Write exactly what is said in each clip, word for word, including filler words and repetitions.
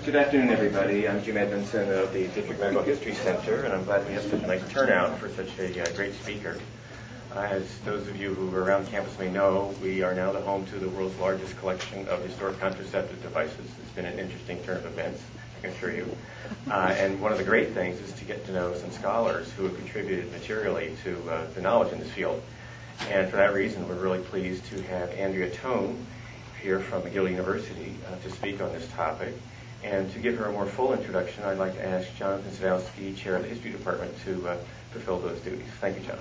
Good afternoon, everybody. I'm Jim Edmondson of the District Medical History Center, and I'm glad we have such a nice turnout for such a uh, great speaker. Uh, as those of you who are around campus may know, we are now the home to the world's largest collection of historic contraceptive devices. It's been an interesting turn of events, I can assure you. Uh, and one of the great things is to get to know some scholars who have contributed materially to uh, the knowledge in this field. And for that reason, we're really pleased to have Andrea Tone here from McGill University uh, to speak on this topic. And to give her a more full introduction, I'd like to ask Jonathan Sadowski, Chair of the History Department, to uh, fulfill those duties. Thank you, Jonathan.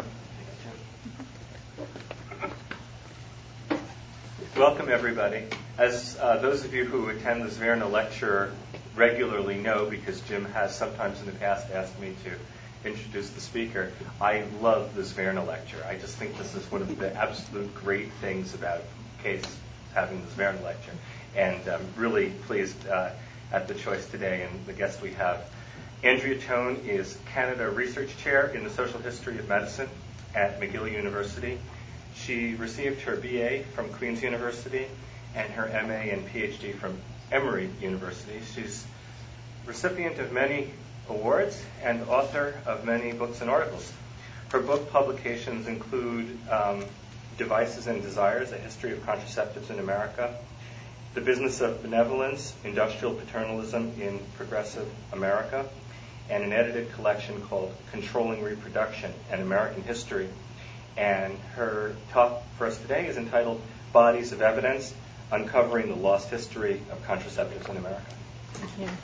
Welcome, everybody. As uh, those of you who attend the Zverna lecture regularly know, because Jim has sometimes in the past asked me to introduce the speaker, I love the Zverna lecture. I just think this is one of the absolute great things about Case having the Zverna lecture. And I'm really pleased uh, at the choice today and the guest we have. Andrea Tone is Canada Research Chair in the Social History of Medicine at McGill University. She received her B A from Queen's University and her M A and P H D from Emory University. She's recipient of many awards and author of many books and articles. Her book publications include um, Devices and Desires, A History of Contraceptives in America, The Business of Benevolence, Industrial Paternalism in Progressive America, and an edited collection called Controlling Reproduction, an American History. And her talk for us today is entitled Bodies of Evidence, Uncovering the Lost History of Contraceptives in America. Thank you.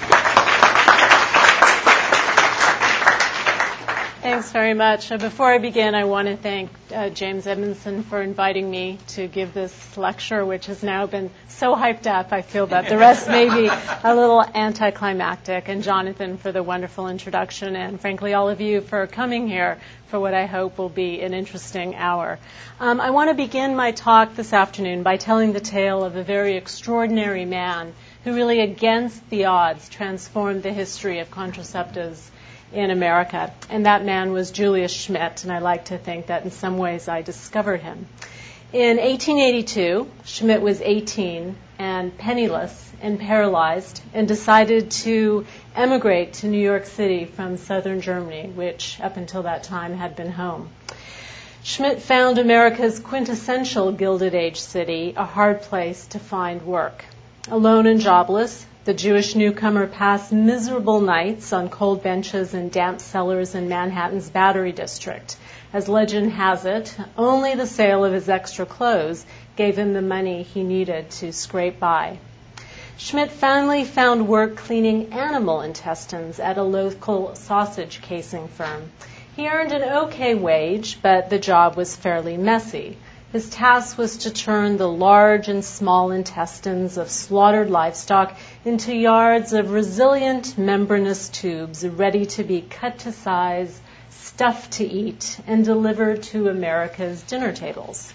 Thanks very much. Uh, before I begin, I want to thank uh, James Edmondson for inviting me to give this lecture, which has now been so hyped up, I feel that the rest may be a little anticlimactic, and Jonathan for the wonderful introduction, and frankly all of you for coming here for what I hope will be an interesting hour. Um, I want to begin my talk this afternoon by telling the tale of a very extraordinary man who really, against the odds, transformed the history of contraceptives in America. And that man was Julius Schmidt, and I like to think that in some ways I discovered him. In eighteen eighty-two, Schmidt was eighteen and penniless and paralyzed and decided to emigrate to New York City from southern Germany, which up until that time had been home. Schmidt found America's quintessential Gilded Age city a hard place to find work. Alone and jobless, the Jewish newcomer passed miserable nights on cold benches and damp cellars in Manhattan's Battery District. As legend has it, only the sale of his extra clothes gave him the money he needed to scrape by. Schmidt finally found work cleaning animal intestines at a local sausage casing firm. He earned an okay wage, but the job was fairly messy. His task was to turn the large and small intestines of slaughtered livestock into yards of resilient membranous tubes ready to be cut to size, stuffed to eat, and delivered to America's dinner tables.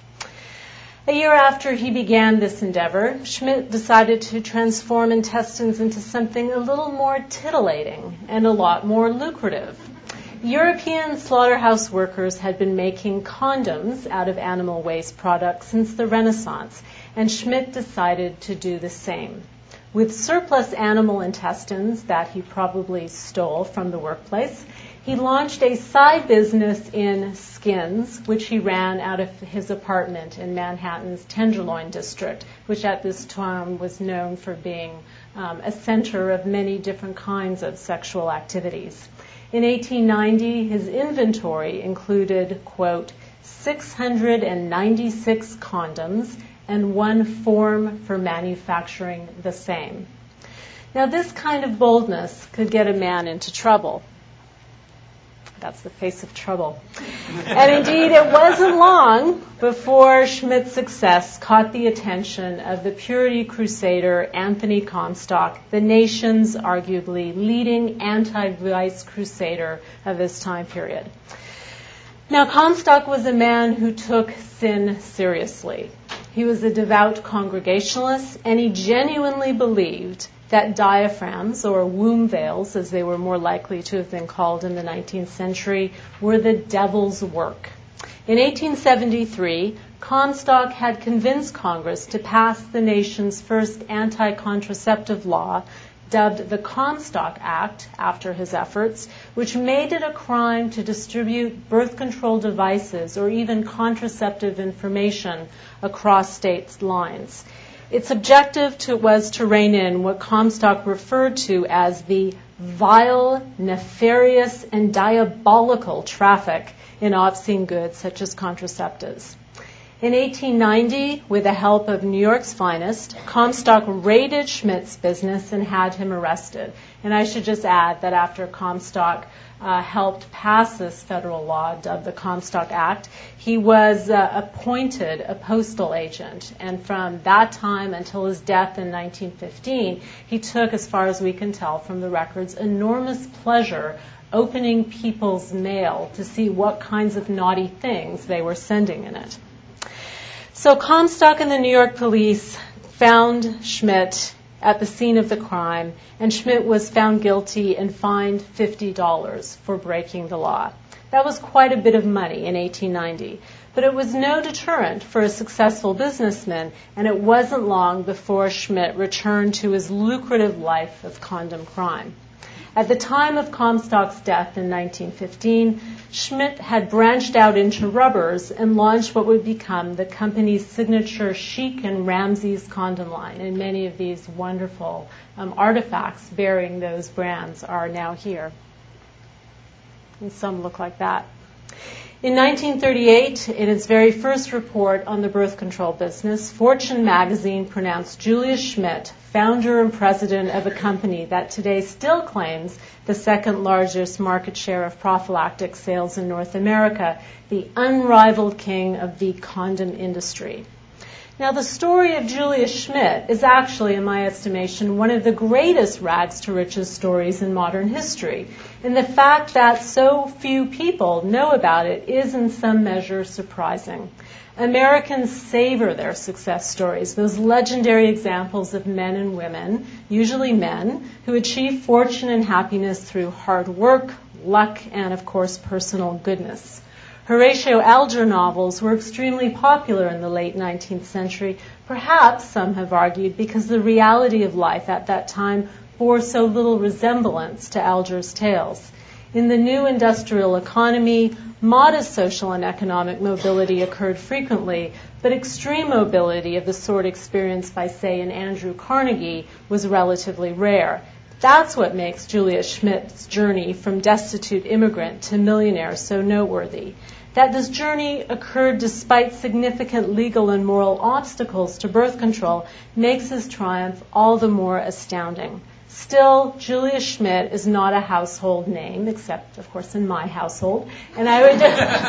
A year after he began this endeavor, Schmidt decided to transform intestines into something a little more titillating and a lot more lucrative. European slaughterhouse workers had been making condoms out of animal waste products since the Renaissance, and Schmidt decided to do the same. With surplus animal intestines that he probably stole from the workplace, he launched a side business in skins, which he ran out of his apartment in Manhattan's Tenderloin District, which at this time was known for being um, a center of many different kinds of sexual activities. In eighteen ninety, his inventory included, quote, six hundred ninety-six condoms and one form for manufacturing the same. Now, this kind of boldness could get a man into trouble. That's the face of trouble. And indeed, it wasn't long before Schmidt's success caught the attention of the purity crusader Anthony Comstock, the nation's arguably leading anti-vice crusader of this time period. Now, Comstock was a man who took sin seriously. He was a devout Congregationalist, and he genuinely believed that diaphragms, or womb veils, as they were more likely to have been called in the nineteenth century, were the devil's work. In eighteen seventy-three, Comstock had convinced Congress to pass the nation's first anti-contraceptive law, dubbed the Comstock Act after his efforts, which made it a crime to distribute birth control devices or even contraceptive information across state lines. Its objective to, was to rein in what Comstock referred to as the vile, nefarious, and diabolical traffic in obscene goods such as contraceptives. In eighteen ninety, with the help of New York's finest, Comstock raided Schmidt's business and had him arrested. And I should just add that after Comstock uh, helped pass this federal law dubbed the Comstock Act, he was uh, appointed a postal agent. And from that time until his death in nineteen fifteen, he took, as far as we can tell from the records, enormous pleasure opening people's mail to see what kinds of naughty things they were sending in it. So Comstock and the New York police found Schmidt at the scene of the crime, and Schmidt was found guilty and fined fifty dollars for breaking the law. That was quite a bit of money in eighteen ninety, but it was no deterrent for a successful businessman, and it wasn't long before Schmidt returned to his lucrative life of condom crime. At the time of Comstock's death in nineteen fifteen, Schmidt had branched out into rubbers and launched what would become the company's signature Chic and Ramsey's condom line. And many of these wonderful um, artifacts bearing those brands are now here. And some look like that. In nineteen thirty-eight, in its very first report on the birth control business, Fortune magazine pronounced Julius Schmidt, founder and president of a company that today still claims the second largest market share of prophylactic sales in North America, the unrivaled king of the condom industry. Now, the story of Julius Schmidt is actually, in my estimation, one of the greatest rags to riches stories in modern history. And the fact that so few people know about it is in some measure surprising. Americans savor their success stories, those legendary examples of men and women, usually men, who achieve fortune and happiness through hard work, luck, and, of course, personal goodness. Horatio Alger novels were extremely popular in the late nineteenth century, perhaps, some have argued, because the reality of life at that time bore so little resemblance to Alger's tales. In the new industrial economy, modest social and economic mobility occurred frequently, but extreme mobility of the sort experienced by, say, an Andrew Carnegie was relatively rare. That's what makes Julius Schmidt's journey from destitute immigrant to millionaire so noteworthy. That this journey occurred despite significant legal and moral obstacles to birth control makes his triumph all the more astounding. Still, Julius Schmidt is not a household name, except, of course, in my household. And I would,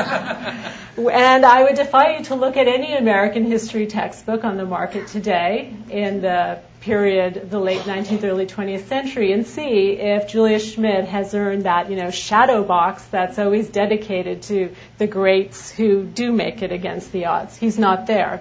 de- and I would defy you to look at any American history textbook on the market today in the period, the late nineteenth, early twentieth century, and see if Julius Schmidt has earned that, you know, shadow box that's always dedicated to the greats who do make it against the odds. He's not there.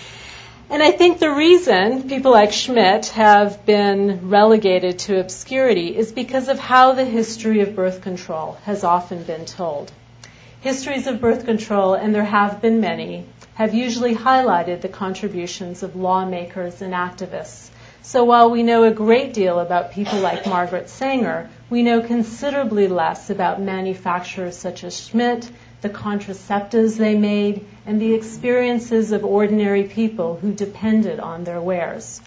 And I think the reason people like Schmidt have been relegated to obscurity is because of how the history of birth control has often been told. Histories of birth control, and there have been many, have usually highlighted the contributions of lawmakers and activists. So while we know a great deal about people like Margaret Sanger, we know considerably less about manufacturers such as Schmidt, the contraceptives they made, and the experiences of ordinary people who depended on their wares.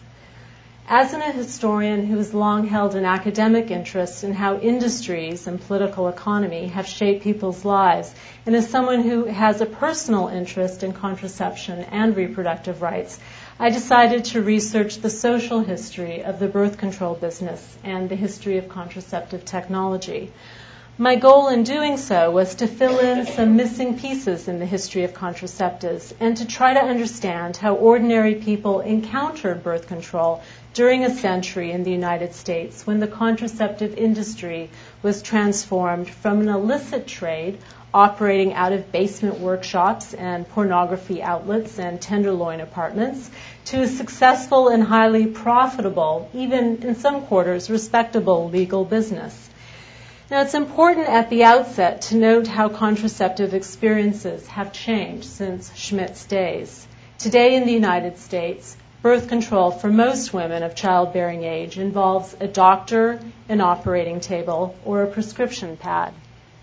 As an historian who has long held an academic interest in how industries and political economy have shaped people's lives, and as someone who has a personal interest in contraception and reproductive rights, I decided to research the social history of the birth control business and the history of contraceptive technology. My goal in doing so was to fill in some missing pieces in the history of contraceptives and to try to understand how ordinary people encountered birth control during a century in the United States when the contraceptive industry was transformed from an illicit trade operating out of basement workshops and pornography outlets and tenderloin apartments to a successful and highly profitable, even in some quarters respectable legal business. Now, it's important at the outset to note how contraceptive experiences have changed since Schmidt's days. Today in the United States, birth control for most women of childbearing age involves a doctor, an operating table, or a prescription pad.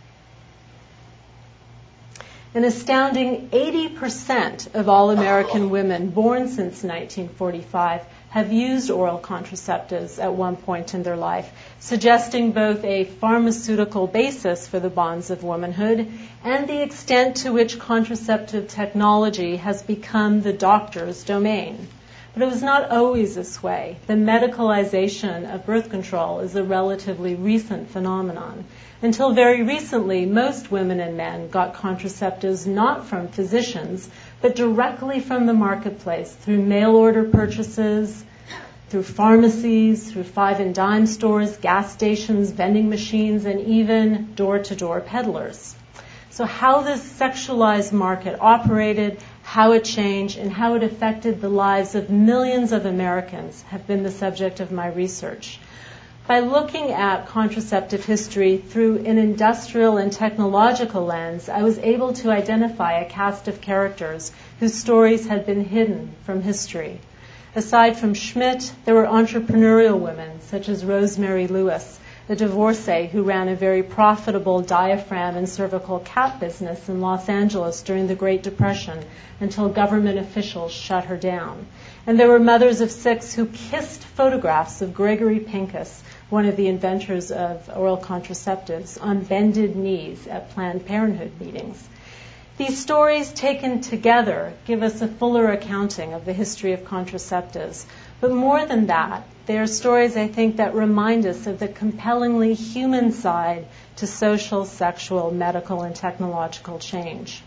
An astounding eighty percent of all American women born since nineteen forty-five have used oral contraceptives at one point in their life, suggesting both a pharmaceutical basis for the bonds of womanhood and the extent to which contraceptive technology has become the doctor's domain. But it was not always this way. The medicalization of birth control is a relatively recent phenomenon. Until very recently, most women and men got contraceptives not from physicians, but directly from the marketplace through mail-order purchases, through pharmacies, through five and dime stores, gas stations, vending machines, and even door-to-door peddlers. So how this sexualized market operated, how it changed, and how it affected the lives of millions of Americans have been the subject of my research. By looking at contraceptive history through an industrial and technological lens, I was able to identify a cast of characters whose stories had been hidden from history. Aside from Schmidt, there were entrepreneurial women such as Rosemary Lewis, a divorcee who ran a very profitable diaphragm and cervical cap business in Los Angeles during the Great Depression until government officials shut her down. And there were mothers of six who kissed photographs of Gregory Pincus, one of the inventors of oral contraceptives, on bended knees at Planned Parenthood meetings. These stories taken together give us a fuller accounting of the history of contraceptives. But more than that, they are stories, I think, that remind us of the compellingly human side to social, sexual, medical, and technological change.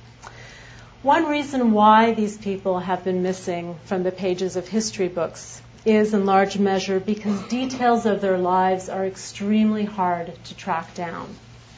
One reason why these people have been missing from the pages of history books is in large measure because details of their lives are extremely hard to track down.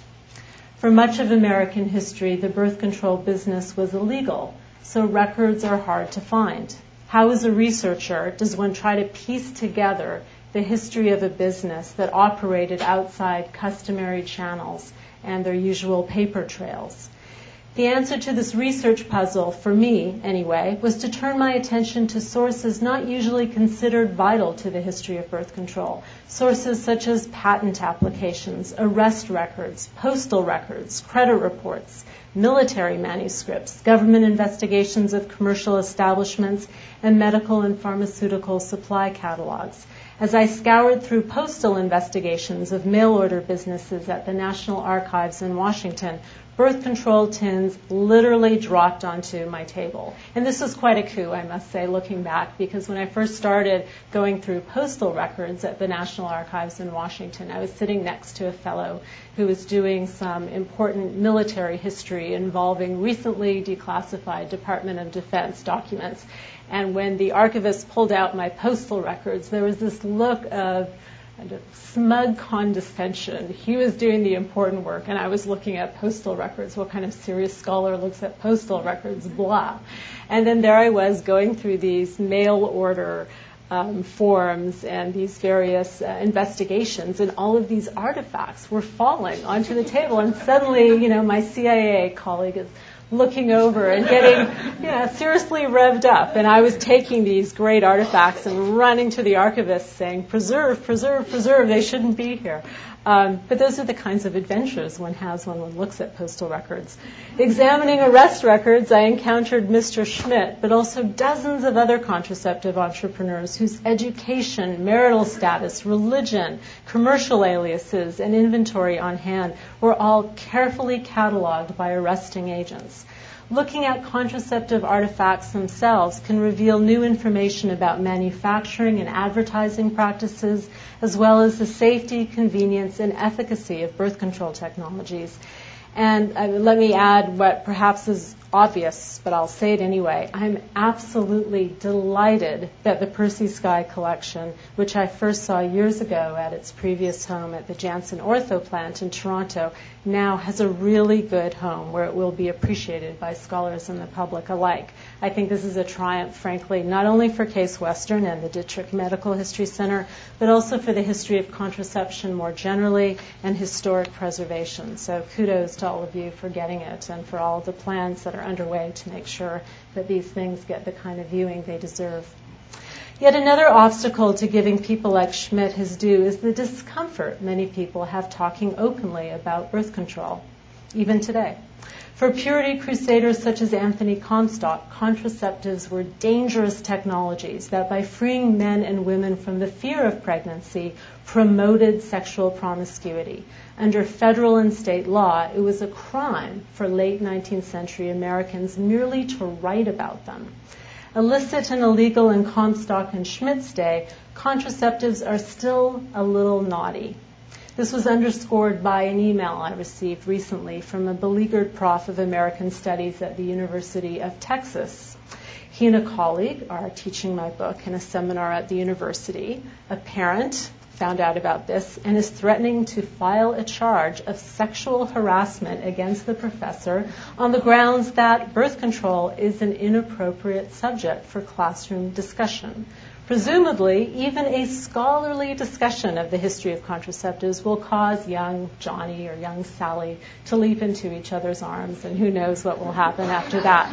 For much of American history, the birth control business was illegal, so records are hard to find. How, as a researcher, does one try to piece together the history of a business that operated outside customary channels and their usual paper trails? The answer to this research puzzle, for me anyway, was to turn my attention to sources not usually considered vital to the history of birth control. Sources such as patent applications, arrest records, postal records, credit reports, military manuscripts, government investigations of commercial establishments, and medical and pharmaceutical supply catalogs. As I scoured through postal investigations of mail-order businesses at the National Archives in Washington, birth control tins literally dropped onto my table. And this was quite a coup, I must say, looking back, because when I first started going through postal records at the National Archives in Washington, I was sitting next to a fellow who was doing some important military history involving recently declassified Department of Defense documents. And when the archivist pulled out my postal records, there was this look of kind of smug condescension. He was doing the important work, and I was looking at postal records. What kind of serious scholar looks at postal records? Blah. And then there I was going through these mail order um, forms and these various uh, investigations, and all of these artifacts were falling onto the table. And suddenly, you know, my C I A colleague is looking over and getting, you know, seriously revved up. And I was taking these great artifacts and running to the archivist saying, preserve, preserve, preserve, they shouldn't be here. Um, but those are the kinds of adventures one has when one looks at postal records. Examining arrest records, I encountered Mister Schmidt, but also dozens of other contraceptive entrepreneurs whose education, marital status, religion, commercial aliases, and inventory on hand were all carefully cataloged by arresting agents. Looking at contraceptive artifacts themselves can reveal new information about manufacturing and advertising practices, as well as the safety, convenience, and efficacy of birth control technologies. And uh, let me add what perhaps is obvious, but I'll say it anyway. I'm absolutely delighted that the Percy Sky collection, which I first saw years ago at its previous home at the Janssen Ortho plant in Toronto, now has a really good home where it will be appreciated by scholars and the public alike. I think this is a triumph, frankly, not only for Case Western and the Dittrich Medical History Center, but also for the history of contraception more generally and historic preservation. So kudos to all of you for getting it and for all the plans that are underway to make sure that these things get the kind of viewing they deserve. Yet another obstacle to giving people like Schmidt his due is the discomfort many people have talking openly about birth control, even today. For purity crusaders such as Anthony Comstock, contraceptives were dangerous technologies that, by freeing men and women from the fear of pregnancy, promoted sexual promiscuity. Under federal and state law, it was a crime for late nineteenth century Americans merely to write about them. Illicit and illegal in Comstock and Schmidt's day, contraceptives are still a little naughty. This was underscored by an email I received recently from a beleaguered prof of American Studies at the University of Texas. He and a colleague are teaching my book in a seminar at the university. A parent found out about this and is threatening to file a charge of sexual harassment against the professor on the grounds that birth control is an inappropriate subject for classroom discussion. Presumably, even a scholarly discussion of the history of contraceptives will cause young Johnny or young Sally to leap into each other's arms, and who knows what will happen after that.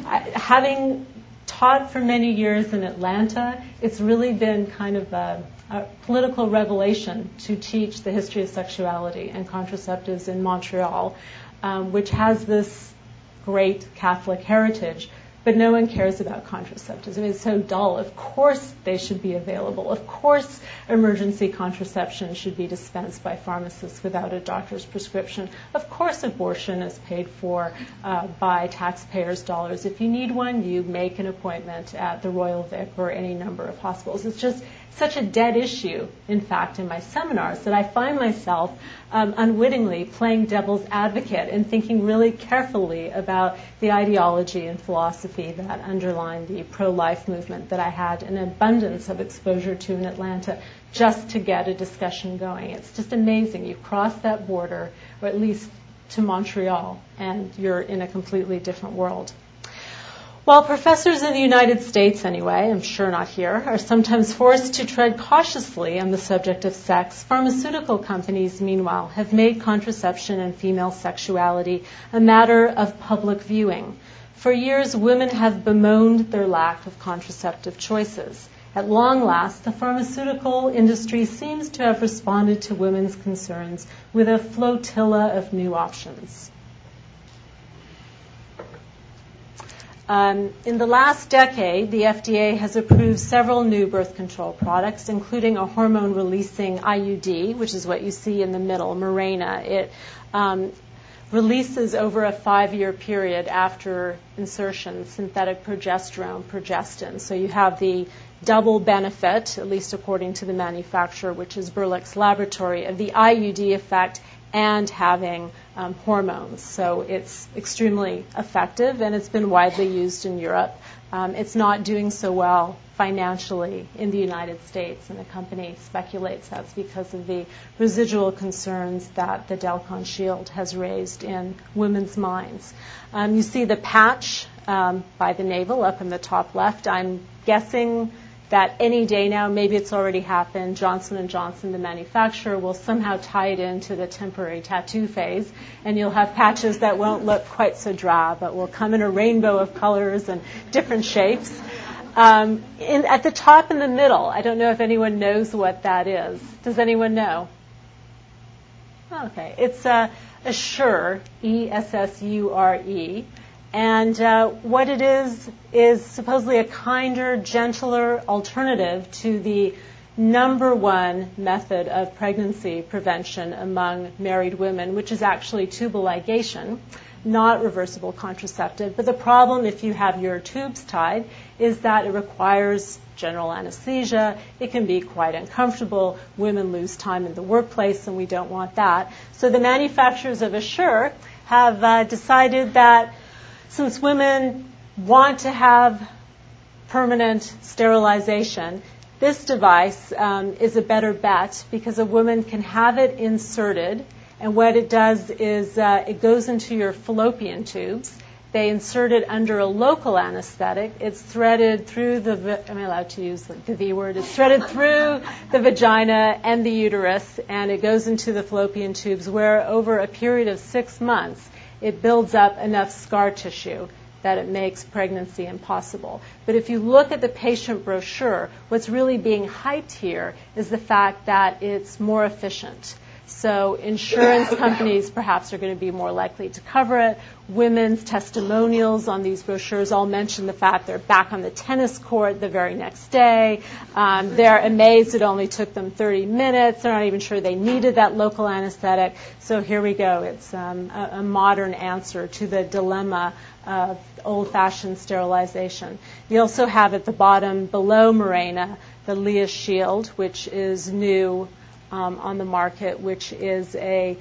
Having taught for many years in Atlanta, it's really been kind of a, a political revelation to teach the history of sexuality and contraceptives in Montreal, um, which has this great Catholic heritage. But no one cares about contraceptives. I mean, it's so dull. Of course they should be available. Of course emergency contraception should be dispensed by pharmacists without a doctor's prescription. Of course abortion is paid for uh, by taxpayers' dollars. If you need one, you make an appointment at the Royal Vic or any number of hospitals. It's just such a dead issue, in fact, in my seminars that I find myself um, unwittingly playing devil's advocate and thinking really carefully about the ideology and philosophy that underline the pro-life movement that I had an abundance of exposure to in Atlanta just to get a discussion going. It's just amazing. You cross that border, or at least to Montreal, and you're in a completely different world. While professors in the United States, anyway, I'm sure not here, are sometimes forced to tread cautiously on the subject of sex, pharmaceutical companies, meanwhile, have made contraception and female sexuality a matter of public viewing. For years, women have bemoaned their lack of contraceptive choices. At long last, the pharmaceutical industry seems to have responded to women's concerns with a flotilla of new options. Um, in the last decade, the F D A has approved several new birth control products, including a hormone-releasing I U D, which is what you see in the middle, Mirena. It um, releases over a five-year period after insertion synthetic progesterone, progestin. So you have the double benefit, at least according to the manufacturer, which is Berlex Laboratory, of the I U D effect and having um, hormones. So it's extremely effective, and it's been widely used in Europe. Um, it's not doing so well financially in the United States, and the company speculates that's because of the residual concerns that the Delcon Shield has raised in women's minds. Um, you see the patch um, by the navel up in the top left. I'm guessing that any day now, maybe it's already happened, Johnson and Johnson, the manufacturer, will somehow tie it into the temporary tattoo phase, and you'll have patches that won't look quite so drab, but will come in a rainbow of colors and different shapes. Um, in, at the top in the middle, I don't know if anyone knows what that is. Does anyone know? Okay, it's uh, Essure, E S S U R E. And uh, what it is is supposedly a kinder, gentler alternative to the number one method of pregnancy prevention among married women, which is actually tubal ligation, not reversible contraceptive. But the problem, if you have your tubes tied, is that it requires general anesthesia. It can be quite uncomfortable. Women lose time in the workplace, and we don't want that. So the manufacturers of Essure have uh, decided that since women want to have permanent sterilization, this device um, is a better bet because a woman can have it inserted, and what it does is uh, it goes into your fallopian tubes. They insert it under a local anesthetic. It's threaded through the, am I allowed to use the V word? It's threaded through the vagina and the uterus, and it goes into the fallopian tubes where over a period of six months, it builds up enough scar tissue that it makes pregnancy impossible. But if you look at the patient brochure, what's really being hyped here is the fact that it's more efficient. So insurance companies perhaps are going to be more likely to cover it. Women's testimonials on these brochures all mention the fact they're back on the tennis court the very next day. Um, they're amazed it only took them thirty minutes. They're not even sure they needed that local anesthetic. So here we go. It's um, a, a modern answer to the dilemma of old-fashioned sterilization. You also have at the bottom below Mirena the Leah Shield, which is new Um, on the market, which is a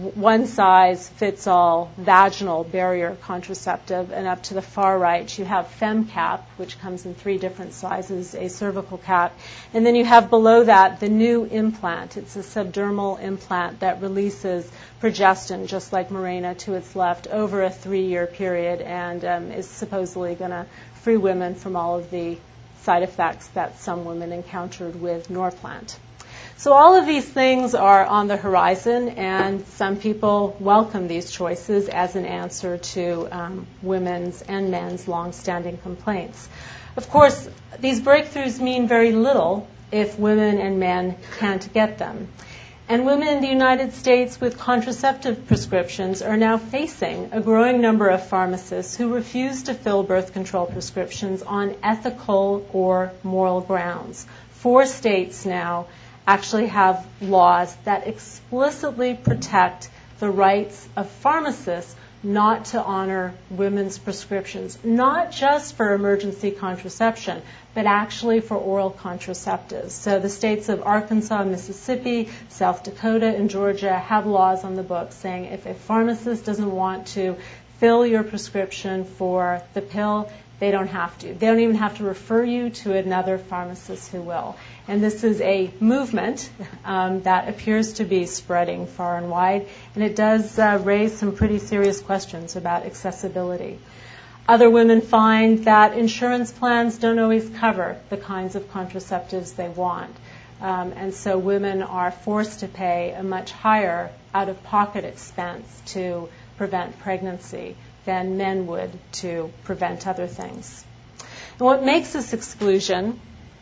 one-size-fits-all vaginal barrier contraceptive. And up to the far right, you have FemCap, which comes in three different sizes, a cervical cap. And then you have below that the new implant. It's a subdermal implant that releases progestin, just like Mirena, to its left over a three-year period and um, is supposedly going to free women from all of the side effects that some women encountered with Norplant. So all of these things are on the horizon, and some people welcome these choices as an answer to um, women's and men's long-standing complaints. Of course, these breakthroughs mean very little if women and men can't get them. And women in the United States with contraceptive prescriptions are now facing a growing number of pharmacists who refuse to fill birth control prescriptions on ethical or moral grounds. Four states now actually have laws that explicitly protect the rights of pharmacists not to honor women's prescriptions, not just for emergency contraception, but actually for oral contraceptives. So the states of Arkansas, Mississippi, South Dakota, and Georgia have laws on the books saying if a pharmacist doesn't want to fill your prescription for the pill, they don't have to. They don't even have to refer you to another pharmacist who will. And this is a movement um, that appears to be spreading far and wide, and it does uh, raise some pretty serious questions about accessibility. Other women find that insurance plans don't always cover the kinds of contraceptives they want. Um, and so women are forced to pay a much higher out-of-pocket expense to prevent pregnancy than men would to prevent other things. And what makes this exclusion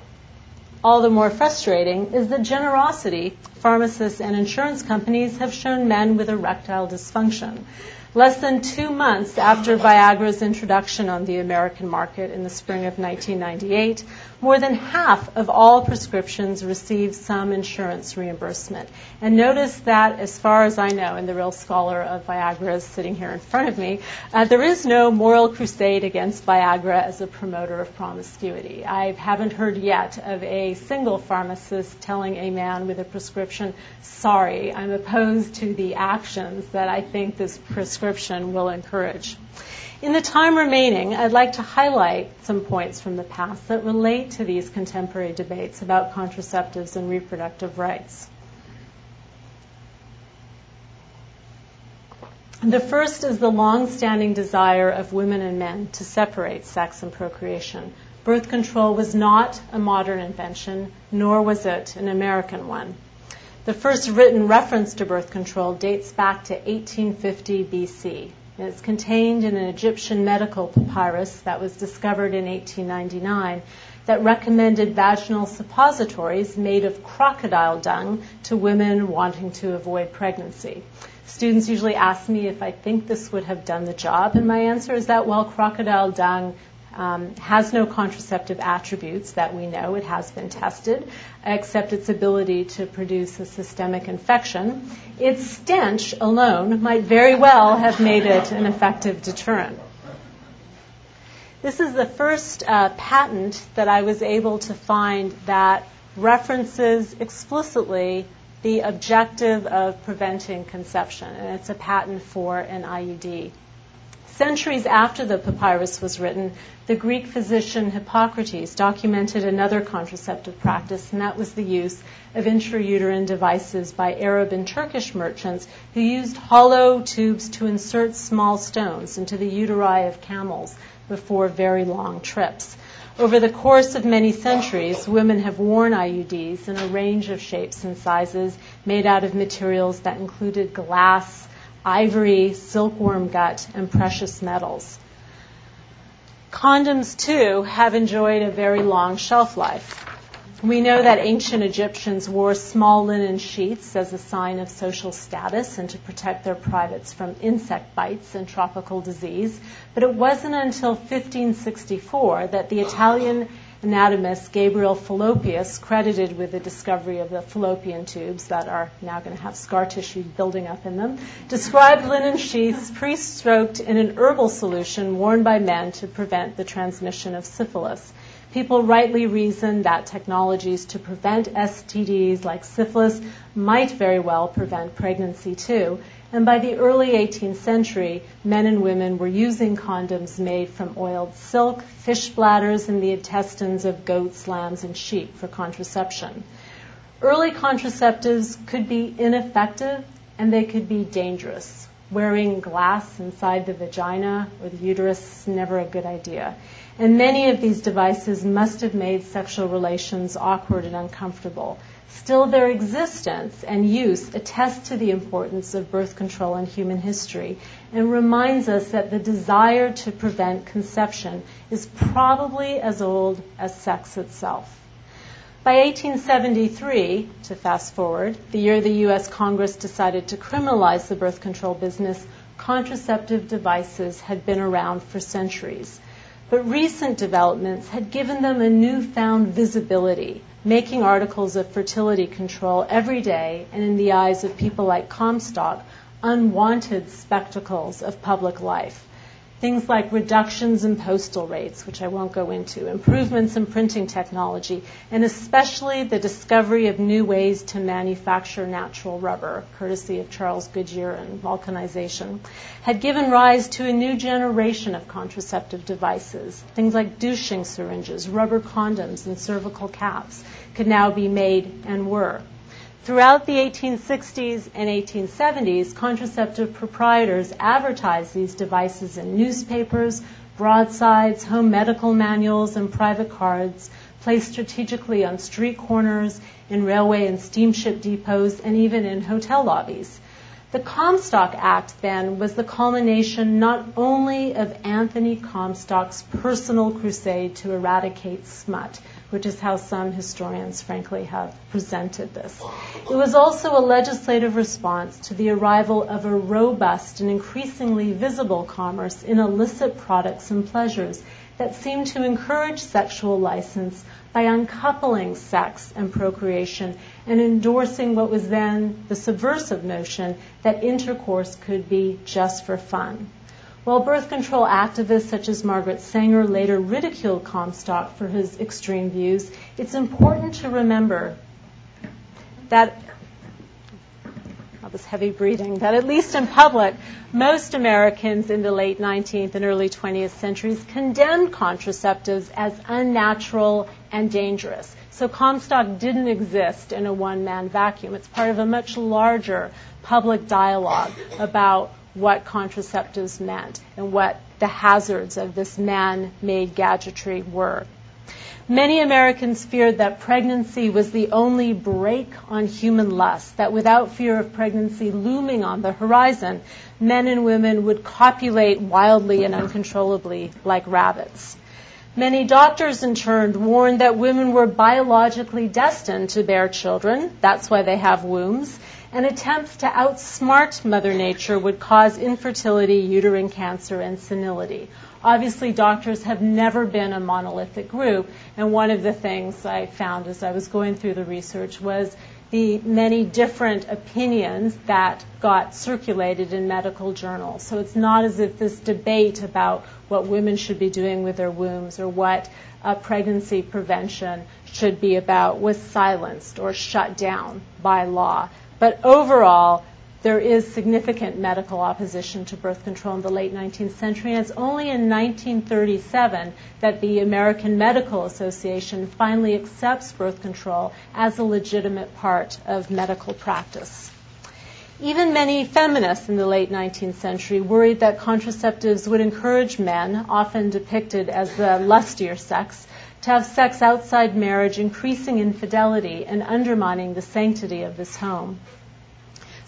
all the more frustrating is the generosity pharmacists and insurance companies have shown men with erectile dysfunction. Less than two months after Viagra's introduction on the American market in the spring of nineteen ninety-eight, more than half of all prescriptions received some insurance reimbursement. And notice that, as far as I know, and the real scholar of Viagra is sitting here in front of me, uh, there is no moral crusade against Viagra as a promoter of promiscuity. I haven't heard yet of a single pharmacist telling a man with a prescription, sorry, I'm opposed to the actions that I think this prescription will encourage. In the time remaining, I'd like to highlight some points from the past that relate to these contemporary debates about contraceptives and reproductive rights. The first is the long-standing desire of women and men to separate sex and procreation. Birth control was not a modern invention, nor was it an American one. The first written reference to birth control dates back to eighteen fifty B C. And it's contained in an Egyptian medical papyrus that was discovered in eighteen ninety-nine that recommended vaginal suppositories made of crocodile dung to women wanting to avoid pregnancy. Students usually ask me if I think this would have done the job, and my answer is that, well, crocodile dung um, has no contraceptive attributes that we know. It has been tested, except its ability to produce a systemic infection. Its stench alone might very well have made it an effective deterrent. This is the first uh, patent that I was able to find that references explicitly the objective of preventing conception, and it's a patent for an I U D. Centuries after the papyrus was written, the Greek physician Hippocrates documented another contraceptive practice, and that was the use of intrauterine devices by Arab and Turkish merchants who used hollow tubes to insert small stones into the uteri of camels before very long trips. Over the course of many centuries, women have worn I U Ds in a range of shapes and sizes made out of materials that included glass, ivory, silkworm gut, and precious metals. Condoms, too, have enjoyed a very long shelf life. We know that ancient Egyptians wore small linen sheets as a sign of social status and to protect their privates from insect bites and tropical disease. But it wasn't until fifteen sixty-four that the Italian anatomist Gabriel Fallopius, credited with the discovery of the fallopian tubes that are now going to have scar tissue building up in them, described linen sheaths pre-stroked in an herbal solution worn by men to prevent the transmission of syphilis. People rightly reasoned that technologies to prevent S T Ds like syphilis might very well prevent pregnancy too. And by the early eighteenth century, men and women were using condoms made from oiled silk, fish bladders, and the intestines of goats, lambs, and sheep for contraception. Early contraceptives could be ineffective and they could be dangerous. Wearing glass inside the vagina or the uterus is never a good idea. And many of these devices must have made sexual relations awkward and uncomfortable. Still, their existence and use attest to the importance of birth control in human history and reminds us that the desire to prevent conception is probably as old as sex itself. By eighteen seventy-three, to fast forward, the year the U S Congress decided to criminalize the birth control business, contraceptive devices had been around for centuries. But recent developments had given them a newfound visibility, making articles of fertility control every day and in the eyes of people like Comstock, unwanted spectacles of public life. Things like reductions in postal rates, which I won't go into, improvements in printing technology, and especially the discovery of new ways to manufacture natural rubber, courtesy of Charles Goodyear and vulcanization, had given rise to a new generation of contraceptive devices. Things like douching syringes, rubber condoms, and cervical caps could now be made and were. Throughout the eighteen sixties and eighteen seventies, contraceptive proprietors advertised these devices in newspapers, broadsides, home medical manuals, and private cards, placed strategically on street corners, in railway and steamship depots, and even in hotel lobbies. The Comstock Act, then, was the culmination not only of Anthony Comstock's personal crusade to eradicate smut, which is how some historians, frankly, have presented this. It was also a legislative response to the arrival of a robust and increasingly visible commerce in illicit products and pleasures that seemed to encourage sexual license by uncoupling sex and procreation and endorsing what was then the subversive notion that intercourse could be just for fun. While birth control activists such as Margaret Sanger later ridiculed Comstock for his extreme views, it's important to remember that, that was heavy breathing, that at least in public, most Americans in the late nineteenth and early twentieth centuries condemned contraceptives as unnatural and dangerous. So Comstock didn't exist in a one-man vacuum. It's part of a much larger public dialogue about what contraceptives meant and what the hazards of this man-made gadgetry were. Many Americans feared that pregnancy was the only brake on human lust, that without fear of pregnancy looming on the horizon, men and women would copulate wildly and uncontrollably like rabbits. Many doctors, in turn, warned that women were biologically destined to bear children. That's why they have wombs. And attempts to outsmart Mother Nature would cause infertility, uterine cancer, and senility. Obviously, doctors have never been a monolithic group, and one of the things I found as I was going through the research was the many different opinions that got circulated in medical journals. So it's not as if this debate about what women should be doing with their wombs or what uh, pregnancy prevention should be about was silenced or shut down by law. But overall, there is significant medical opposition to birth control in the late nineteenth century, and it's only in nineteen thirty-seven that the American Medical Association finally accepts birth control as a legitimate part of medical practice. Even many feminists in the late nineteenth century worried that contraceptives would encourage men, often depicted as the lustier sex, to have sex outside marriage, increasing infidelity and undermining the sanctity of this home.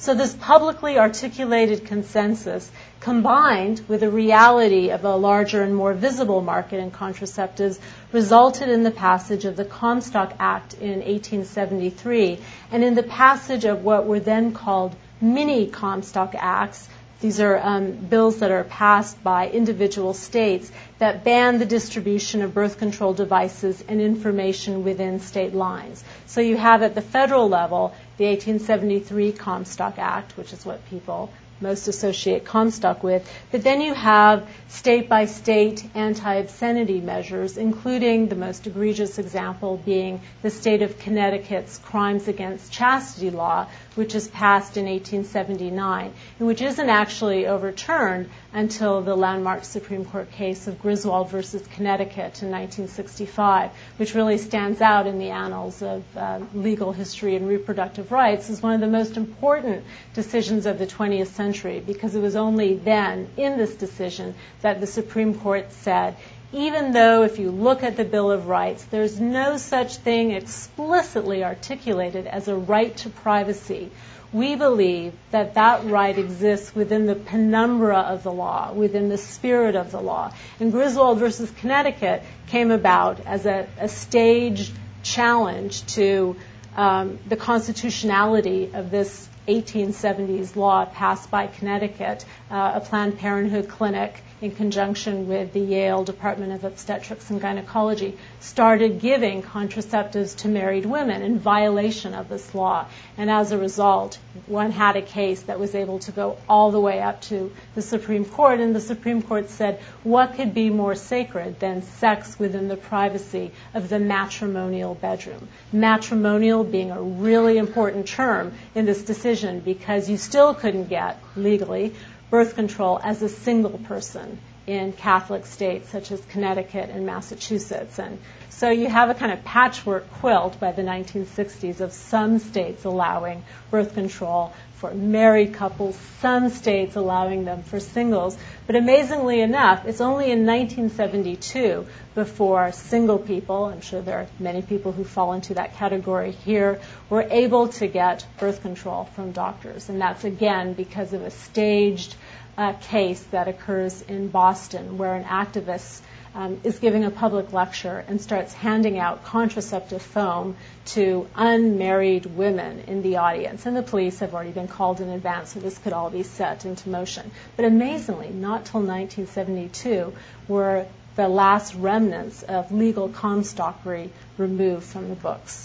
So this publicly articulated consensus, combined with the reality of a larger and more visible market in contraceptives, resulted in the passage of the Comstock Act in eighteen seventy-three and in the passage of what were then called mini Comstock Acts. These are um, bills that are passed by individual states that ban the distribution of birth control devices and information within state lines. So you have at the federal level the eighteen seventy-three Comstock Act, which is what people most associate Comstock with, but then you have state-by-state anti-obscenity measures, including the most egregious example being the state of Connecticut's Crimes Against Chastity law, which is passed in eighteen seventy-nine, and which isn't actually overturned until the landmark Supreme Court case of Griswold versus Connecticut in nineteen sixty-five, which really stands out in the annals of uh, legal history and reproductive rights as one of the most important decisions of the twentieth century, because it was only then, in this decision, that the Supreme Court said, even though if you look at the Bill of Rights, there's no such thing explicitly articulated as a right to privacy, we believe that that right exists within the penumbra of the law, within the spirit of the law. And Griswold versus Connecticut came about as a, a staged challenge to um, the constitutionality of this eighteen seventies law passed by Connecticut, uh, a Planned Parenthood clinic in conjunction with the Yale Department of Obstetrics and Gynecology started giving contraceptives to married women in violation of this law. And as a result, one had a case that was able to go all the way up to the Supreme Court, and the Supreme Court said, what could be more sacred than sex within the privacy of the matrimonial bedroom? Matrimonial being a really important term in this decision, because you still couldn't get, legally, birth control as a single person in Catholic states such as Connecticut and Massachusetts. And so you have a kind of patchwork quilt by the nineteen sixties of some states allowing birth control for married couples, some states allowing them for singles. But amazingly enough, it's only in nineteen seventy-two before single people, I'm sure there are many people who fall into that category here, were able to get birth control from doctors. And that's, again, because of a staged uh, case that occurs in Boston, where an activist Um, is giving a public lecture and starts handing out contraceptive foam to unmarried women in the audience. And the police have already been called in advance, so this could all be set into motion. But amazingly, not till nineteen seventy-two were the last remnants of legal comstockery removed from the books.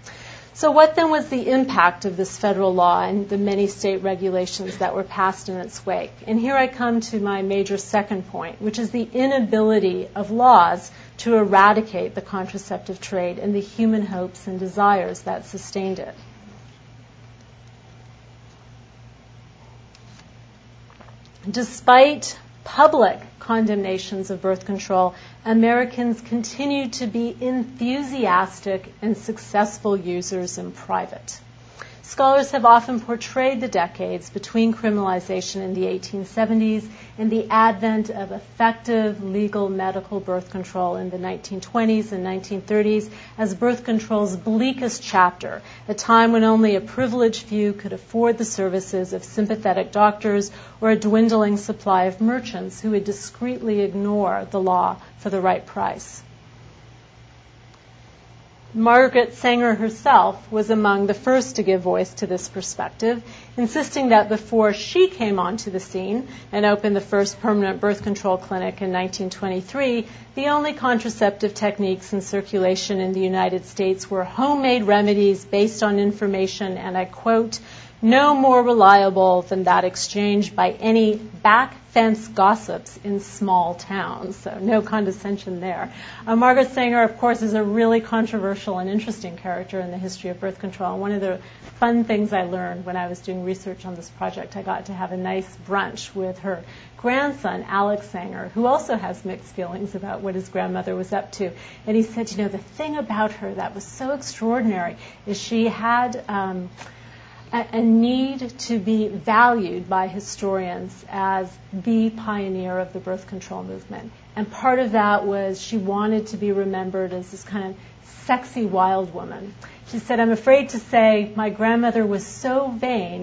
So what then was the impact of this federal law and the many state regulations that were passed in its wake? And here I come to my major second point, which is the inability of laws to eradicate the contraceptive trade and the human hopes and desires that sustained it. Despite public condemnations of birth control, Americans continue to be enthusiastic and successful users in private. Scholars have often portrayed the decades between criminalization in the eighteen seventies and the advent of effective legal medical birth control in the nineteen twenties and nineteen thirties as birth control's bleakest chapter, a time when only a privileged few could afford the services of sympathetic doctors or a dwindling supply of merchants who would discreetly ignore the law for the right price. Margaret Sanger herself was among the first to give voice to this perspective, insisting that before she came onto the scene and opened the first permanent birth control clinic in nineteen twenty-three, the only contraceptive techniques in circulation in the United States were homemade remedies based on information, and I quote, no more reliable than that exchanged by any back fence gossips in small towns. So no condescension there. Uh, Margaret Sanger, of course, is a really controversial and interesting character in the history of birth control. And one of the fun things I learned when I was doing research on this project, I got to have a nice brunch with her grandson, Alex Sanger, who also has mixed feelings about what his grandmother was up to. And he said, you know, the thing about her that was so extraordinary is she had Um, a need to be valued by historians as the pioneer of the birth control movement. And part of that was she wanted to be remembered as this kind of sexy wild woman. She said, I'm afraid to say my grandmother was so vain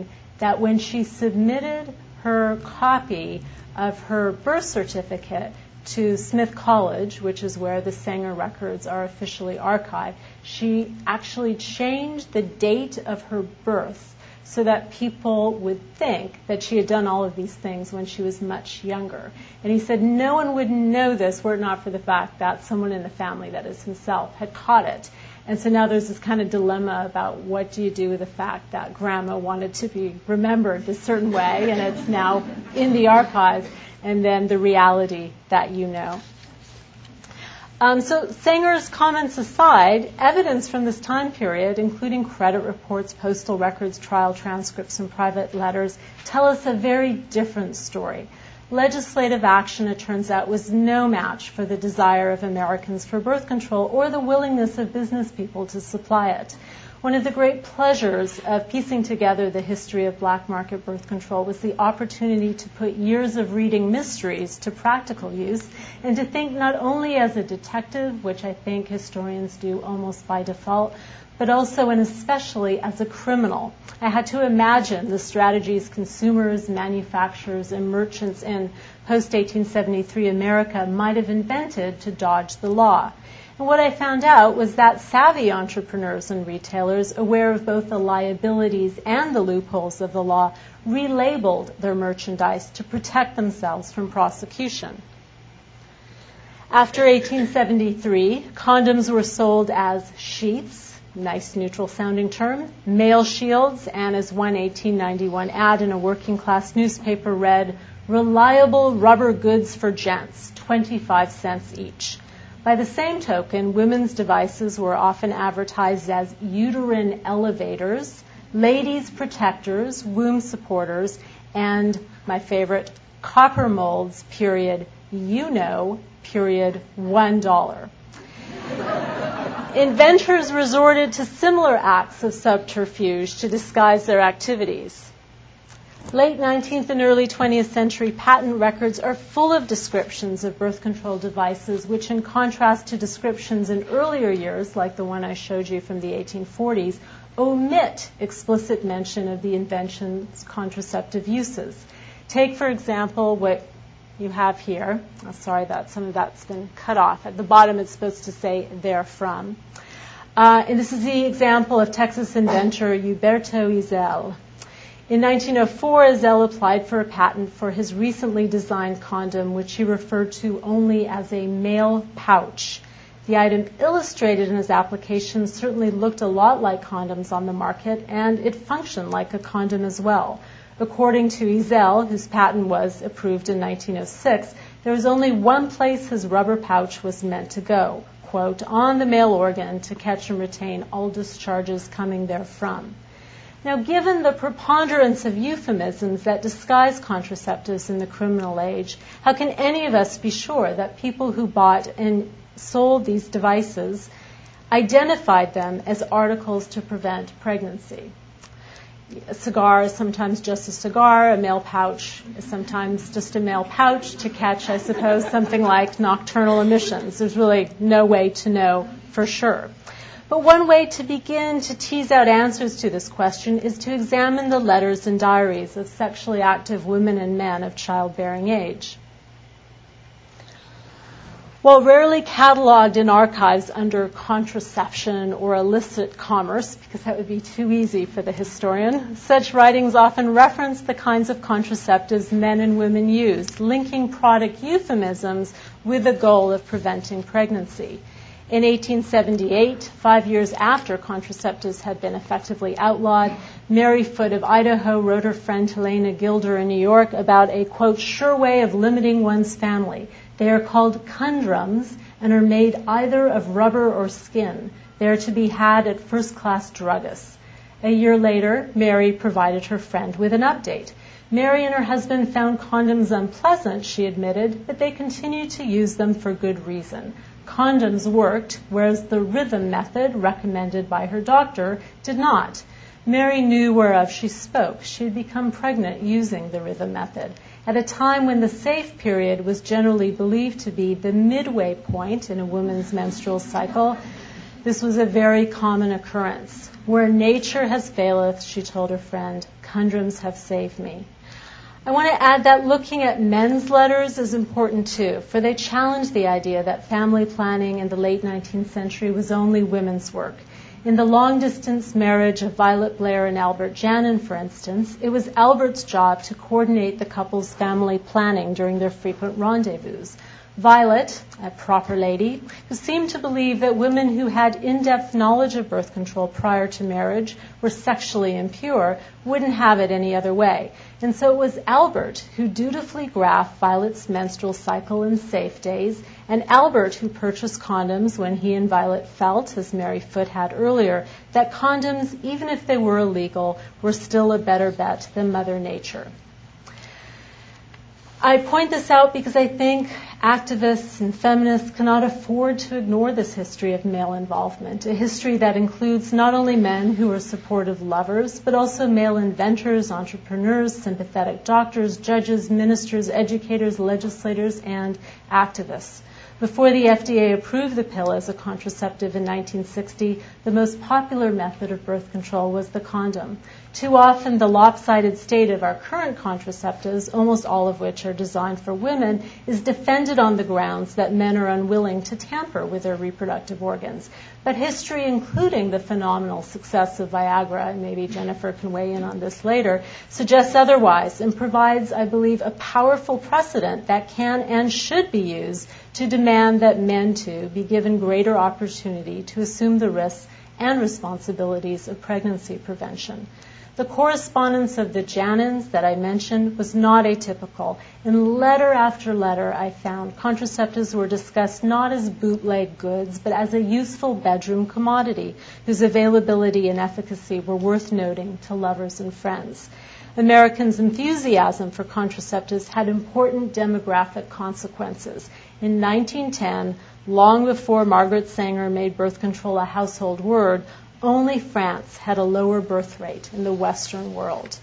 that when she submitted her copy of her birth certificate to Smith College, which is where the Sanger records are officially archived, she actually changed the date of her birth so that people would think that she had done all of these things when she was much younger. And he said no one would know this were it not for the fact that someone in the family, that is himself, had caught it. And so now there's this kind of dilemma about what do you do with the fact that Grandma wanted to be remembered a certain way, and it's now in the archives, and then the reality that you know. Um, so Sanger's comments aside, evidence from this time period, including credit reports, postal records, trial transcripts, and private letters, tell us a very different story. Legislative action, it turns out, was no match for the desire of Americans for birth control or the willingness of business people to supply it. One of the great pleasures of piecing together the history of black market birth control was the opportunity to put years of reading mysteries to practical use and to think not only as a detective, which I think historians do almost by default, but also and especially as a criminal. I had to imagine the strategies consumers, manufacturers, and merchants in post eighteen seventy-three America might have invented to dodge the law. And what I found out was that savvy entrepreneurs and retailers, aware of both the liabilities and the loopholes of the law, relabeled their merchandise to protect themselves from prosecution. After eighteen seventy-three, condoms were sold as sheaths, nice neutral sounding term, male shields, and as one eighteen ninety-one ad in a working class newspaper read, reliable rubber goods for gents, twenty-five cents each. By the same token, women's devices were often advertised as uterine elevators, ladies' protectors, womb supporters, and, my favorite, copper molds, period, you know, period, one dollar. Inventors resorted to similar acts of subterfuge to disguise their activities. Late nineteenth and early twentieth century patent records are full of descriptions of birth control devices, which in contrast to descriptions in earlier years, like the one I showed you from the eighteen forties, omit explicit mention of the invention's contraceptive uses. Take, for example, what you have here. Oh, sorry that some of that's been cut off. At the bottom it's supposed to say therefrom. Uh, and this is the example of Texas inventor Huberto Isel. In nineteen oh four, Isel applied for a patent for his recently designed condom, which he referred to only as a male pouch. The item illustrated in his application certainly looked a lot like condoms on the market, and it functioned like a condom as well. According to Isel, whose patent was approved in nineteen oh six, there was only one place his rubber pouch was meant to go, quote, on the male organ to catch and retain all discharges coming therefrom. Now, given the preponderance of euphemisms that disguise contraceptives in the criminal age, how can any of us be sure that people who bought and sold these devices identified them as articles to prevent pregnancy? A cigar is sometimes just a cigar. A male pouch is sometimes just a male pouch to catch, I suppose, something like nocturnal emissions. There's really no way to know for sure. But one way to begin to tease out answers to this question is to examine the letters and diaries of sexually active women and men of childbearing age. While rarely cataloged in archives under contraception or illicit commerce, because that would be too easy for the historian, such writings often reference the kinds of contraceptives men and women used, linking product euphemisms with the goal of preventing pregnancy. In eighteen seventy-eight, five years after contraceptives had been effectively outlawed, Mary Foote of Idaho wrote her friend Helena Gilder in New York about a, quote, sure way of limiting one's family. They are called condoms and are made either of rubber or skin. They are to be had at first-class druggists. A year later, Mary provided her friend with an update. Mary and her husband found condoms unpleasant, she admitted, but they continued to use them for good reason. Condoms worked, whereas the rhythm method, recommended by her doctor, did not. Mary knew whereof she spoke. She had become pregnant using the rhythm method. At a time when the safe period was generally believed to be the midway point in a woman's menstrual cycle, This was a very common occurrence. Where nature has faileth, she told her friend, condoms have saved me. I want to add that looking at men's letters is important too, for they challenge the idea that family planning in the late nineteenth century was only women's work. In the long-distance marriage of Violet Blair and Albert Janin, for instance, it was Albert's job to coordinate the couple's family planning during their frequent rendezvous. Violet, a proper lady, who seemed to believe that women who had in-depth knowledge of birth control prior to marriage were sexually impure, wouldn't have it any other way. And so it was Albert who dutifully graphed Violet's menstrual cycle and safe days, and Albert who purchased condoms when he and Violet felt, as Mary Foote had earlier, that condoms, even if they were illegal, were still a better bet than Mother Nature. I point this out because I think activists and feminists cannot afford to ignore this history of male involvement, a history that includes not only men who are supportive lovers, but also male inventors, entrepreneurs, sympathetic doctors, judges, ministers, educators, legislators, and activists. Before the F D A approved the pill as a contraceptive in nineteen sixty, the most popular method of birth control was the condom. Too often, the lopsided state of our current contraceptives, almost all of which are designed for women, is defended on the grounds that men are unwilling to tamper with their reproductive organs. But history, including the phenomenal success of Viagra, and maybe Jennifer can weigh in on this later, suggests otherwise and provides, I believe, a powerful precedent that can and should be used to demand that men, too, be given greater opportunity to assume the risks and responsibilities of pregnancy prevention. The correspondence of the Janins that I mentioned was not atypical. In letter after letter, I found contraceptives were discussed not as bootleg goods, but as a useful bedroom commodity whose availability and efficacy were worth noting to lovers and friends. Americans' enthusiasm for contraceptives had important demographic consequences. In nineteen ten, long before Margaret Sanger made birth control a household word, only France had a lower birth rate in the Western world.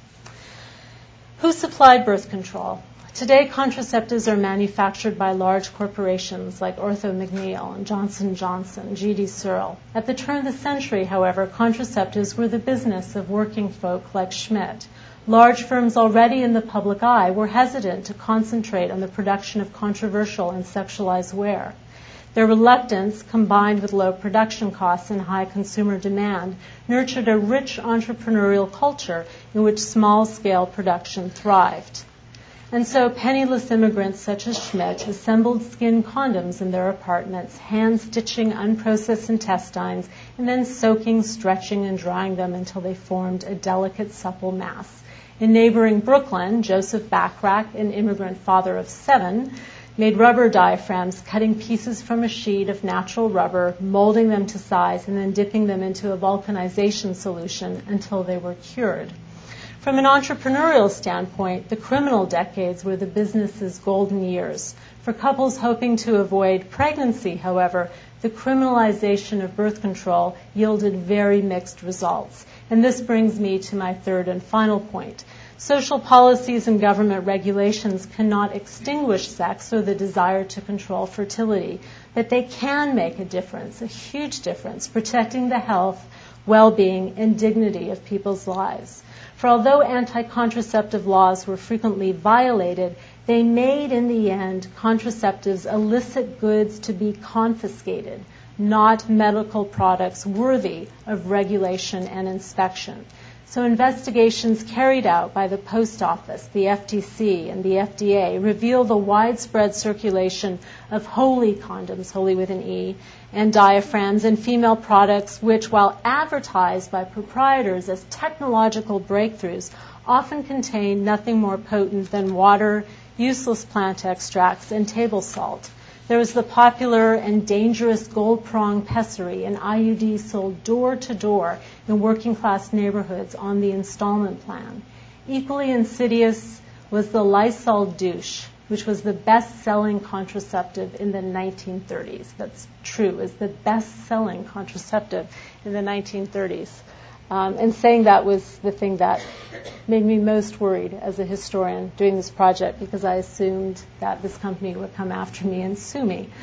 Who supplied birth control? Today, contraceptives are manufactured by large corporations like Ortho McNeil and Johnson and Johnson, G D Searle. At the turn of the century, however, contraceptives were the business of working folk like Schmidt. Large firms already in the public eye were hesitant to concentrate on the production of controversial and sexualized wear. Their reluctance, combined with low production costs and high consumer demand, nurtured a rich entrepreneurial culture in which small-scale production thrived. And so penniless immigrants such as Schmidt assembled skin condoms in their apartments, hand-stitching unprocessed intestines, and then soaking, stretching, and drying them until they formed a delicate, supple mass. In neighboring Brooklyn, Joseph Bachrach, an immigrant father of seven, made rubber diaphragms, cutting pieces from a sheet of natural rubber, molding them to size, and then dipping them into a vulcanization solution until they were cured. From an entrepreneurial standpoint, the criminal decades were the business's golden years. For couples hoping to avoid pregnancy, however, the criminalization of birth control yielded very mixed results. And this brings me to my third and final point. Social policies and government regulations cannot extinguish sex or the desire to control fertility, but they can make a difference, a huge difference, protecting the health, well-being, and dignity of people's lives. For although anti-contraceptive laws were frequently violated, they made, in the end, contraceptives illicit goods to be confiscated, not medical products worthy of regulation and inspection. So investigations carried out by the Post Office, the F T C, and the F D A reveal the widespread circulation of holy condoms, holy with an E, and diaphragms and female products which, while advertised by proprietors as technological breakthroughs, often contain nothing more potent than water, useless plant extracts, and table salt. There was the popular and dangerous gold prong pessary, an I U D sold door to door in working class neighborhoods on the installment plan. Equally insidious was the Lysol douche, which was the best-selling contraceptive in the nineteen thirties. That's true, it was the best-selling contraceptive in the nineteen thirties. Um, and saying that was the thing that made me most worried as a historian doing this project, because I assumed that this company would come after me and sue me.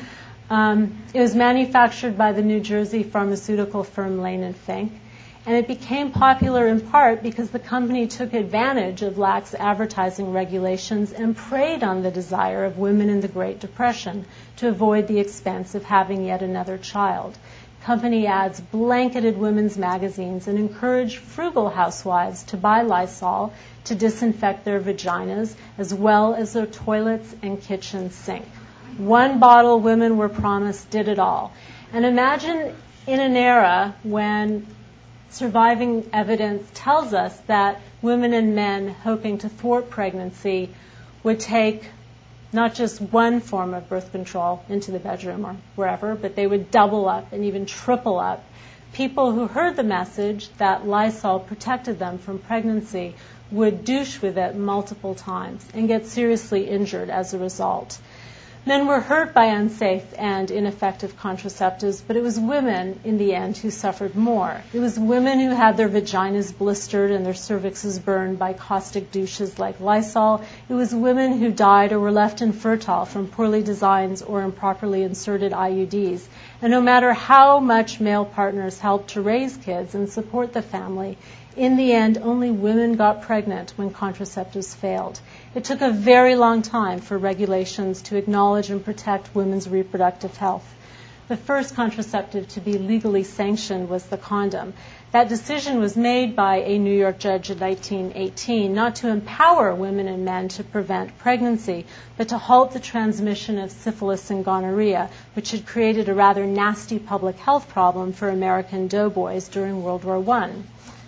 Um, it was manufactured by the New Jersey pharmaceutical firm Lane and Fink, and it became popular in part because the company took advantage of lax advertising regulations and preyed on the desire of women in the Great Depression to avoid the expense of having yet another child. Company ads blanketed women's magazines and encouraged frugal housewives to buy Lysol to disinfect their vaginas as well as their toilets and kitchen sink. One bottle women were promised did it all. And imagine in an era when surviving evidence tells us that women and men hoping to thwart pregnancy would take not just one form of birth control into the bedroom or wherever, but they would double up and even triple up. People who heard the message that Lysol protected them from pregnancy would douche with it multiple times and get seriously injured as a result. Men were hurt by unsafe and ineffective contraceptives, but it was women, in the end, who suffered more. It was women who had their vaginas blistered and their cervixes burned by caustic douches like Lysol. It was women who died or were left infertile from poorly designed or improperly inserted I U Ds. And no matter how much male partners helped to raise kids and support the family, in the end, only women got pregnant when contraceptives failed. It took a very long time for regulations to acknowledge and protect women's reproductive health. The first contraceptive to be legally sanctioned was the condom. That decision was made by a New York judge in nineteen eighteen, not to empower women and men to prevent pregnancy, but to halt the transmission of syphilis and gonorrhea, which had created a rather nasty public health problem for American doughboys during World War One.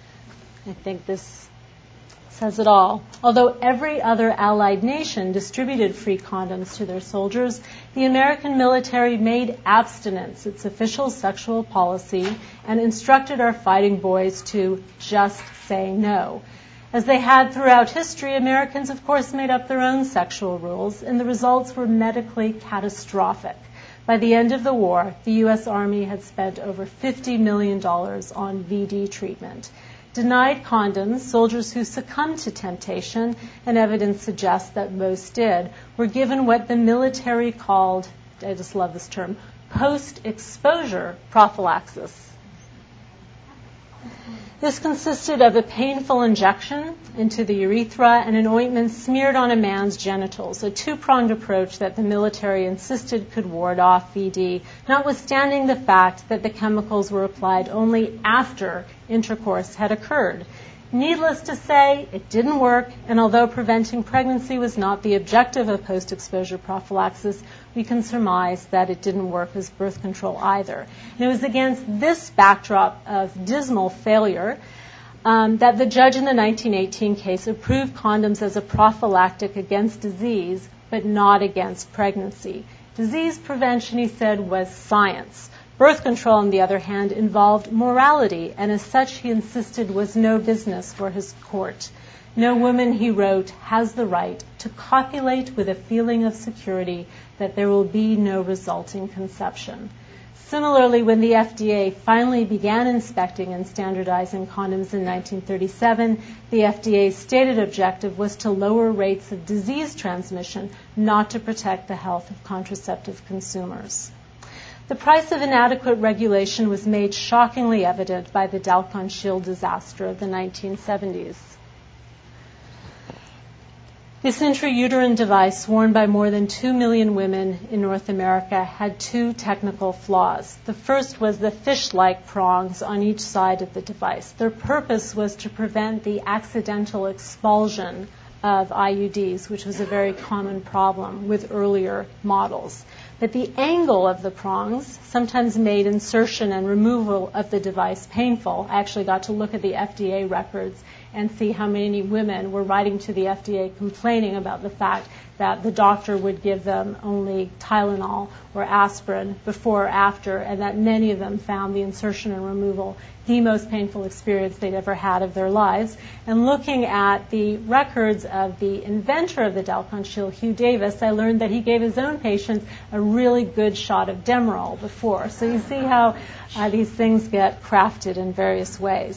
I think this says it all. Although every other Allied nation distributed free condoms to their soldiers, the American military made abstinence its official sexual policy and instructed our fighting boys to just say no. As they had throughout history, Americans, of course, made up their own sexual rules, and the results were medically catastrophic. By the end of the war, the U S Army had spent over fifty million dollars on V D treatment. Denied condoms, soldiers who succumbed to temptation, and evidence suggests that most did, were given what the military called, I just love this term, post-exposure prophylaxis. This consisted of a painful injection into the urethra and an ointment smeared on a man's genitals, a two-pronged approach that the military insisted could ward off V D, notwithstanding the fact that the chemicals were applied only after intercourse had occurred. Needless to say, it didn't work, and although preventing pregnancy was not the objective of post-exposure prophylaxis, we can surmise that it didn't work as birth control either. And it was against this backdrop of dismal failure um, that the judge in the nineteen eighteen case approved condoms as a prophylactic against disease, but not against pregnancy. Disease prevention, he said, was science. Birth control, on the other hand, involved morality, and as such, he insisted, was no business for his court. No woman, he wrote, has the right to copulate with a feeling of security that there will be no resulting conception. Similarly, when the F D A finally began inspecting and standardizing condoms in nineteen thirty-seven, the F D A's stated objective was to lower rates of disease transmission, not to protect the health of contraceptive consumers. The price of inadequate regulation was made shockingly evident by the Dalkon Shield disaster of the nineteen seventies. This intrauterine device, worn by more than two million women in North America, had two technical flaws. The first was the fish-like prongs on each side of the device. Their purpose was to prevent the accidental expulsion of I U Ds, which was a very common problem with earlier models. But the angle of the prongs sometimes made insertion and removal of the device painful. I actually got to look at the F D A records and see how many women were writing to the F D A complaining about the fact that the doctor would give them only Tylenol or aspirin before or after, and that many of them found the insertion and removal the most painful experience they'd ever had of their lives. And looking at the records of the inventor of the Dalkon Shield, Hugh Davis, I learned that he gave his own patients a really good shot of Demerol before. So you see how uh, these things get crafted in various ways.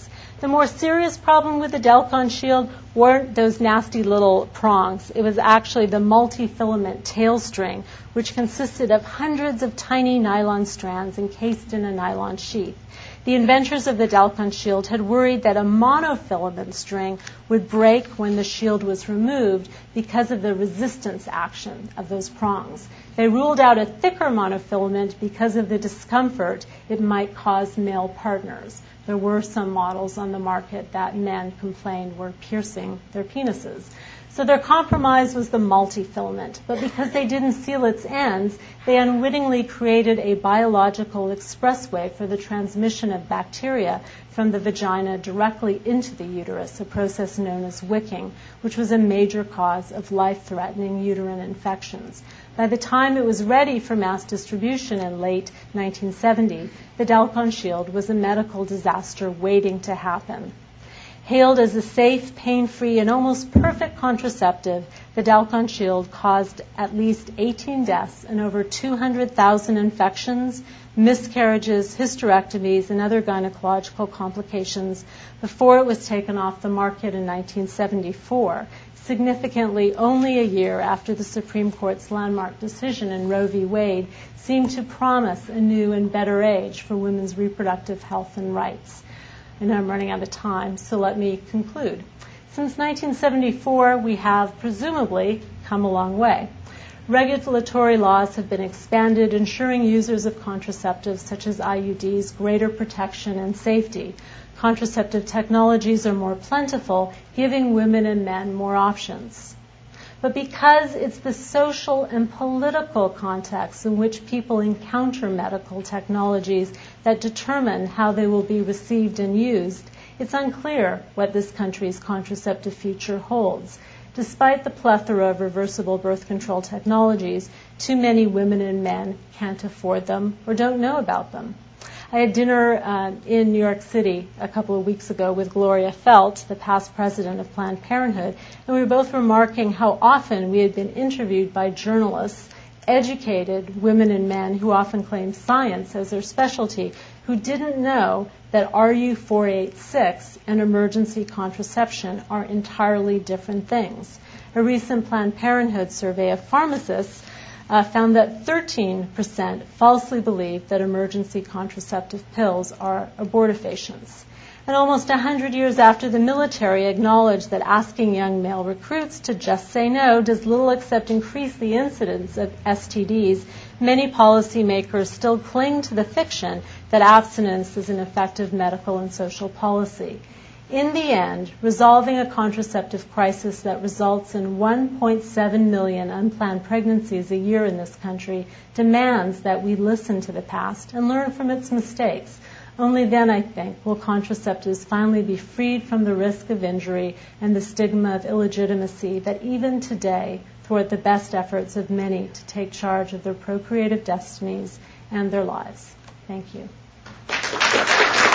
The more serious problem with the Delcon shield weren't those nasty little prongs. It was actually the multi-filament tail string, which consisted of hundreds of tiny nylon strands encased in a nylon sheath. The inventors of the Delcon shield had worried that a monofilament string would break when the shield was removed because of the resistance action of those prongs. They ruled out a thicker monofilament because of the discomfort it might cause male partners. There were some models on the market that men complained were piercing their penises. So their compromise was the multifilament, but because they didn't seal its ends, they unwittingly created a biological expressway for the transmission of bacteria from the vagina directly into the uterus, a process known as wicking, which was a major cause of life-threatening uterine infections. By the time it was ready for mass distribution in late nineteen seventy, the Delcon shield was a medical disaster waiting to happen. Hailed as a safe, pain-free, and almost perfect contraceptive, the Delcon shield caused at least eighteen deaths and over two hundred thousand infections, miscarriages, hysterectomies, and other gynecological complications before it was taken off the market in nineteen seventy-four, significantly only a year after the Supreme Court's landmark decision in Roe v. Wade seemed to promise a new and better age for women's reproductive health and rights. I know I'm running out of time, so let me conclude. Since nineteen seventy-four, we have presumably come a long way. Regulatory laws have been expanded, ensuring users of contraceptives such as I U Ds greater protection and safety. Contraceptive technologies are more plentiful, giving women and men more options. But because it's the social and political context in which people encounter medical technologies that determine how they will be received and used, it's unclear what this country's contraceptive future holds. Despite the plethora of reversible birth control technologies, too many women and men can't afford them or don't know about them. I had dinner uh, in New York City a couple of weeks ago with Gloria Felt, the past president of Planned Parenthood, and we were both remarking how often we had been interviewed by journalists, educated women and men who often claim science as their specialty, who didn't know that R U four eighty-six and emergency contraception are entirely different things. A recent Planned Parenthood survey of pharmacists Uh, found that thirteen percent falsely believe that emergency contraceptive pills are abortifacients. And almost one hundred years after the military acknowledged that asking young male recruits to just say no does little except increase the incidence of S T Ds, many policymakers still cling to the fiction that abstinence is an effective medical and social policy. In the end, resolving a contraceptive crisis that results in one point seven million unplanned pregnancies a year in this country demands that we listen to the past and learn from its mistakes. Only then, I think, will contraceptives finally be freed from the risk of injury and the stigma of illegitimacy that even today thwart the best efforts of many to take charge of their procreative destinies and their lives. Thank you.